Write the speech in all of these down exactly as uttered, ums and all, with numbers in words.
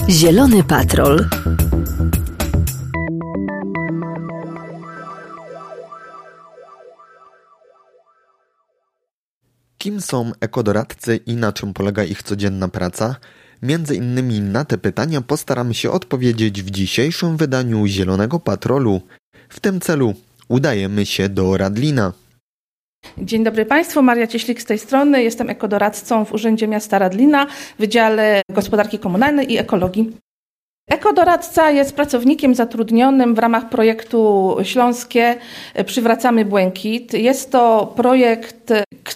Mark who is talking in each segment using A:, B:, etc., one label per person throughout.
A: Zielony Patrol.
B: Kim są ekodoradcy i na czym polega ich codzienna praca? Między innymi na te pytania postaramy się odpowiedzieć w dzisiejszym wydaniu Zielonego Patrolu. W tym celu udajemy się do Radlina.
C: Dzień dobry Państwu, Maria Cieślik z tej strony. Jestem ekodoradcą w Urzędzie Miasta Radlina w Wydziale Gospodarki Komunalnej i Ekologii. Ekodoradca jest pracownikiem zatrudnionym w ramach projektu Śląskie Przywracamy Błękit. Jest to projekt,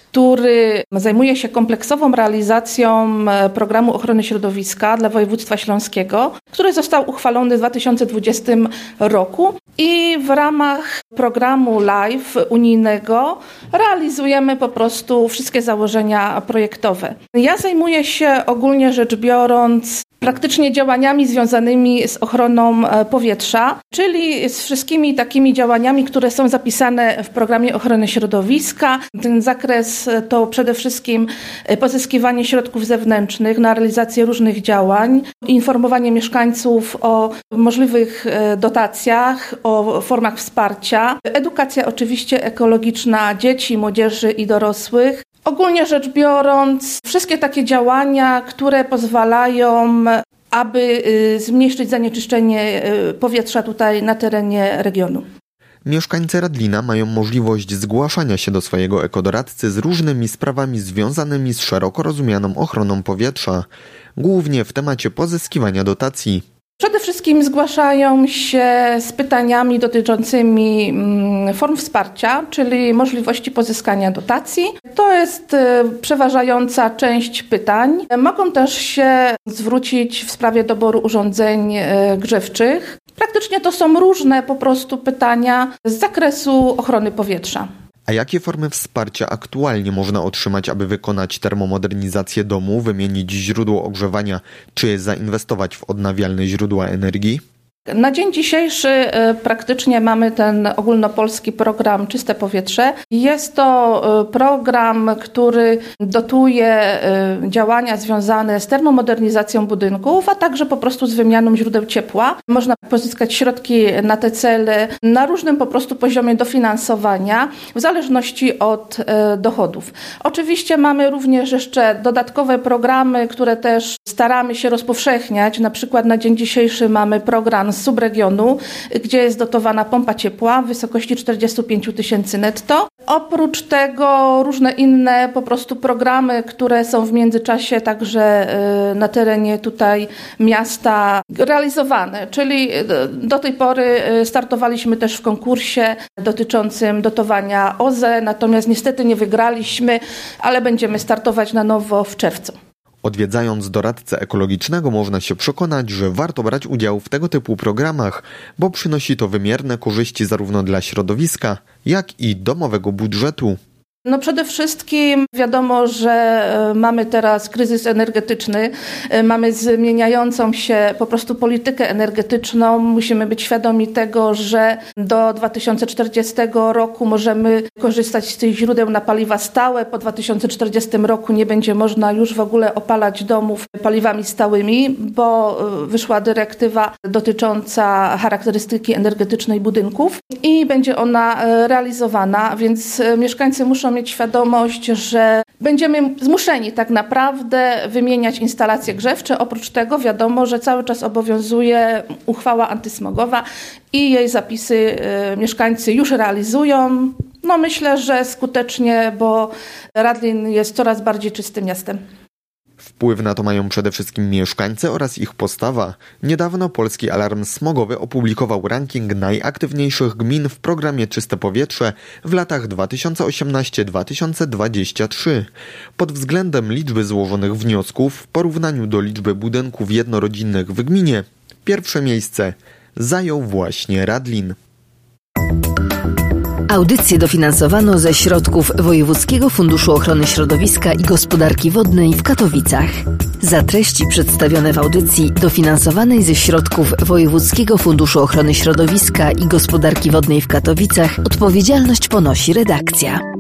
C: który zajmuje się kompleksową realizacją programu ochrony środowiska dla województwa śląskiego, który został uchwalony w dwa tysiące dwudziestym roku i w ramach programu LIFE unijnego realizujemy po prostu wszystkie założenia projektowe. Ja zajmuję się ogólnie rzecz biorąc praktycznie działaniami związanymi z ochroną powietrza, czyli z wszystkimi takimi działaniami, które są zapisane w programie ochrony środowiska. Ten zakres to przede wszystkim pozyskiwanie środków zewnętrznych na realizację różnych działań, informowanie mieszkańców o możliwych dotacjach, o formach wsparcia, edukacja oczywiście ekologiczna dzieci, młodzieży i dorosłych. Ogólnie rzecz biorąc, wszystkie takie działania, które pozwalają, aby zmniejszyć zanieczyszczenie powietrza tutaj na terenie regionu.
B: Mieszkańcy Radlina mają możliwość zgłaszania się do swojego ekodoradcy z różnymi sprawami związanymi z szeroko rozumianą ochroną powietrza, głównie w temacie pozyskiwania dotacji.
C: Przede wszystkim zgłaszają się z pytaniami dotyczącymi form wsparcia, czyli możliwości pozyskania dotacji. To jest przeważająca część pytań. Mogą też się zwrócić w sprawie doboru urządzeń grzewczych. Praktycznie to są różne po prostu pytania z zakresu ochrony powietrza.
B: A jakie formy wsparcia aktualnie można otrzymać, aby wykonać termomodernizację domu, wymienić źródło ogrzewania czy zainwestować w odnawialne źródła energii?
C: Na dzień dzisiejszy praktycznie mamy ten ogólnopolski program Czyste Powietrze. Jest to program, który dotuje działania związane z termomodernizacją budynków, a także po prostu z wymianą źródeł ciepła. Można pozyskać środki na te cele na różnym po prostu poziomie dofinansowania w zależności od dochodów. Oczywiście mamy również jeszcze dodatkowe programy, które też staramy się rozpowszechniać. Na przykład na dzień dzisiejszy mamy program z subregionu, gdzie jest dotowana pompa ciepła w wysokości czterdzieści pięć tysięcy netto. Oprócz tego różne inne po prostu programy, które są w międzyczasie także na terenie tutaj miasta realizowane, czyli do tej pory startowaliśmy też w konkursie dotyczącym dotowania O Z E, natomiast niestety nie wygraliśmy, ale będziemy startować na nowo w czerwcu.
B: Odwiedzając doradcę ekologicznego można się przekonać, że warto brać udział w tego typu programach, bo przynosi to wymierne korzyści zarówno dla środowiska, jak i domowego budżetu.
C: No przede wszystkim wiadomo, że mamy teraz kryzys energetyczny, mamy zmieniającą się po prostu politykę energetyczną. Musimy być świadomi tego, że do dwa tysiące czterdziestego roku możemy korzystać z tych źródeł na paliwa stałe. Po dwa tysiące czterdziestym roku nie będzie można już w ogóle opalać domów paliwami stałymi, bo wyszła dyrektywa dotycząca charakterystyki energetycznej budynków i będzie ona realizowana, więc mieszkańcy muszą mieć świadomość, że będziemy zmuszeni tak naprawdę wymieniać instalacje grzewcze. Oprócz tego wiadomo, że cały czas obowiązuje uchwała antysmogowa i jej zapisy y, mieszkańcy już realizują. No myślę, że skutecznie, bo Radlin jest coraz bardziej czystym miastem.
B: Wpływ na to mają przede wszystkim mieszkańcy oraz ich postawa. Niedawno Polski Alarm Smogowy opublikował ranking najaktywniejszych gmin w programie Czyste Powietrze w latach dwa tysiące osiemnasty do dwa tysiące dwudziestego trzeciego. Pod względem liczby złożonych wniosków w porównaniu do liczby budynków jednorodzinnych w gminie pierwsze miejsce zajął właśnie Radlin.
A: Audycję dofinansowano ze środków Wojewódzkiego Funduszu Ochrony Środowiska i Gospodarki Wodnej w Katowicach. Za treści przedstawione w audycji dofinansowanej ze środków Wojewódzkiego Funduszu Ochrony Środowiska i Gospodarki Wodnej w Katowicach odpowiedzialność ponosi redakcja.